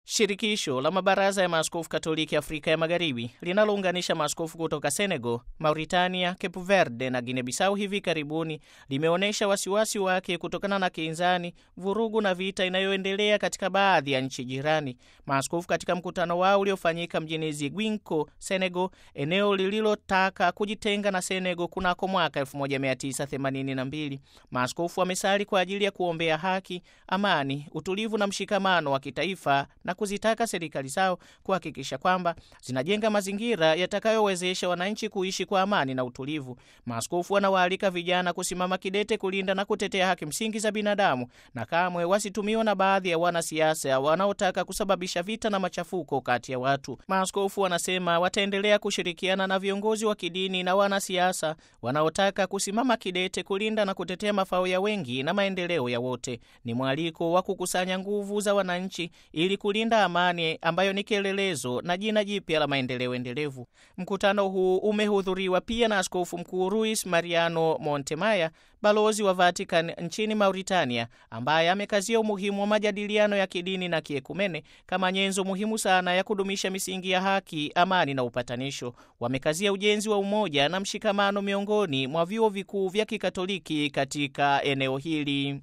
Shirikisho la mabaraza ya maaskofu Katoliki Afrika ya Magharibi linalounganisha maaskofu kutoka Senegal, Mauritania, Cape Verde na Guinea Bissau hivi karibuni limeonyesha wasiwasi wake kutokana na kinzani, vurugu na vita inayoendelea katika baadhi ya nchi jirani. Maaskofu katika mkutano wao uliofanyika mjini Ziguinchor, Senegal, eneo lililotaka kujitenga na Senegal kunako mwaka 1982. Maaskofu wamesali kwa ajili ya kuombea haki, amani, utulivu na mshikamano wa kitaifa na kuzitaka serikali zao kuhakikisha kwamba zinajenga mazingira yatakayowezesha wananchi kuishi kwa amani na utulivu. Maaskofu wanawaalika vijana kusimama kidete kulinda na kutetea haki msingi za binadamu na kamwe wasitumiwa na baadhi ya wanasiasa wanaotaka kusababisha vita na machafuko kati ya watu. Maaskofu wanasema wataendelea kushirikiana na viongozi wa kidini na wanasiasa wanaotaka kusimama kidete kulinda na kutetea mafao ya wengi na maendeleo ya wote. Ni mwaliko wa kukusanya nguvu za wananchi ili kulinda amani ambayo ni kielelezo na jina jipya la maendeleo endelevu. Mkutano huu umehudhuriwa pia na Askofu Mkuu Luis Mariano Montemaya, balozi wa Vatican nchini Mauritania, ambaye amekazia umuhimu wa majadiliano ya kidini na kiekumene kama nyenzo muhimu sana ya kudumisha misingi ya haki, amani na upatanisho. Wamekazia ujenzi wa umoja na mshikamano miongoni mwa vyuo vikuu vya Kikatoliki katika eneo hili.